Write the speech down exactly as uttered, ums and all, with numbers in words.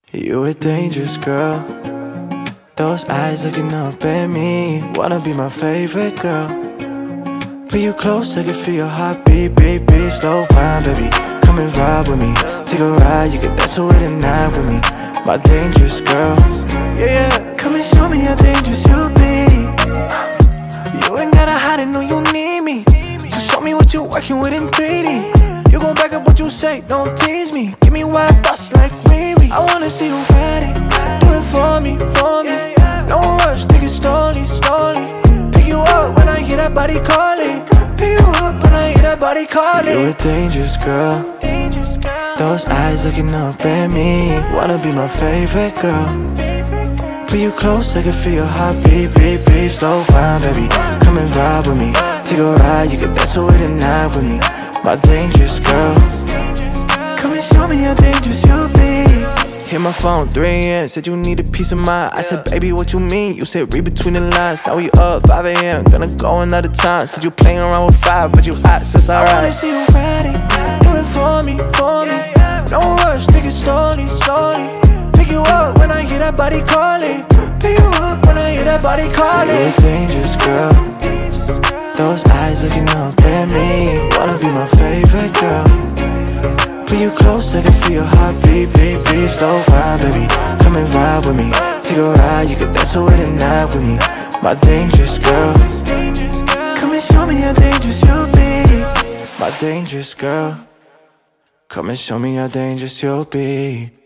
You a dangerous girl. Those eyes looking up at me. Wanna be my favorite girl. Be you close, I can feel your heartbeat. Beat, beat, slow grind, baby. Come and ride with me. Take a ride, you can dance away the night with me. My dangerous girl. Yeah, yeah. Come and show me how dangerous you'll be. You ain't gotta hide it, no, you need me. So show me what you're working with in three D. You gon' back up what you say, don't tease me. Give me wild thoughts like Riri. I wanna see you ready. Do it for me, for me. No rush, take it slowly, slowly. Pick you up when I hear that body calling. Pick you up when I hear that body calling. You a dangerous girl. Those eyes looking up at me. Wanna be my favorite girl. Put you close, I can feel your heartbeat. Beat, beat, slow grind, baby. Come and ride with me. Take a ride, you can dance away the night with me. My dangerous girl. Come and show me how dangerous you'll be. Hit my phone, three a m Said you need a piece of mind. I said, baby, what you mean? You said, read between the lines. Now we up, five a m Gonna go another time. Said you playing around with five, but you hot, so it's alright. I wanna see you ready. Do it for me, for me. No rush, take it slowly, slowly. Pick you up when I hear that body calling. Pick you up when I hear that body calling. You're a dangerous girl. Those eyes looking up at me. Wanna be my favorite girl. Put you close, I can feel your heartbeat. Beat, beat, slow grind, baby. Come and ride with me. Take a ride, you can dance away the night with me. My dangerous girl. Come and show me how dangerous you'll be. My dangerous girl. Come and show me how dangerous you'll be.